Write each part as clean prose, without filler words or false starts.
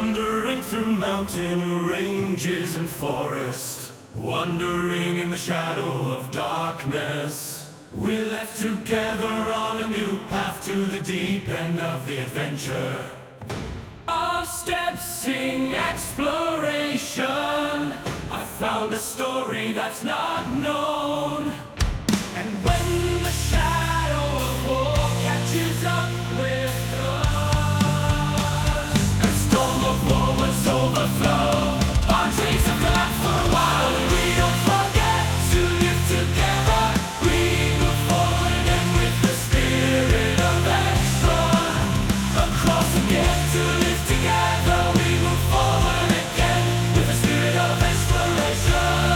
Wandering through mountain ranges and forests, wandering in the shadow of darkness, we left together on a new path to the deep end of the adventure. Our steps sing exploration. I found a story that's not known. And when the shadow of war catches up with us, a storm of war was overflow. Our dreams have laughed for a while. We don't forget to live together. We move forward and with the spirit of action. Across again to live together. We move forward again with the spirit of exploration.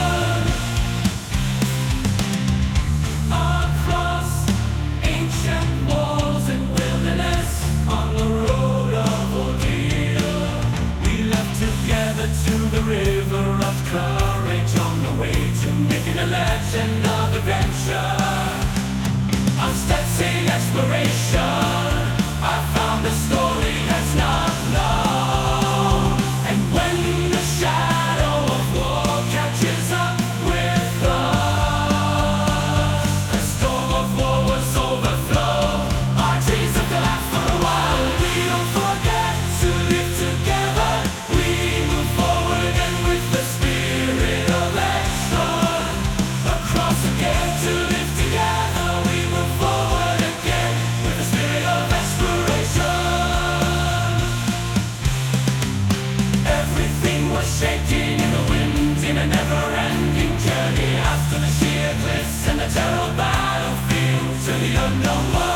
Across ancient walls and wilderness, on the road of ordeal, we left together to the river of courage, on the way to making a legend of adventure. Our steps in exploration, I found a story that's not known. And when the shadow of war catches up with us, a storm of war was overflow. Our dreams have laughed for a while. We don't forget to live together. We move forward and with the spirit of action. Across again to live together. We move forward again with the spirit of exploration. Everything was shaking in the wind in a never-ending journey. After the sheer cliffs and the terrible battlefield to the unknown world.